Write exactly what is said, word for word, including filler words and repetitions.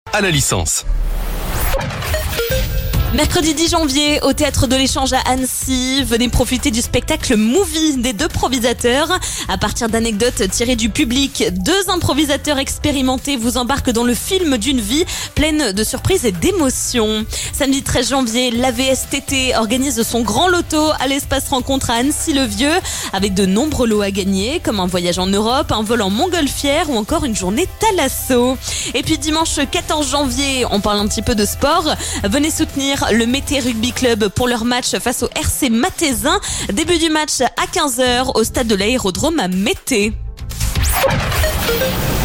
à la licence. Mercredi dix janvier, au Théâtre de l'Échange à Annecy, venez profiter du spectacle Movie des deux improvisateurs. À partir d'anecdotes tirées du public, deux improvisateurs expérimentés vous embarquent dans le film d'une vie pleine de surprises et d'émotions. Samedi treize janvier, l'A V S T T organise son grand loto à l'espace rencontre à Annecy-le-Vieux, avec de nombreux lots à gagner, comme un voyage en Europe, un vol en montgolfière ou encore une journée Thalasso. Et puis dimanche quatorze janvier, on parle un petit peu de sport. Venez soutenir le Mété Rugby Club pour leur match face au R C Mathézin. Début du match à quinze heures au stade de l'Aérodrome à Mété.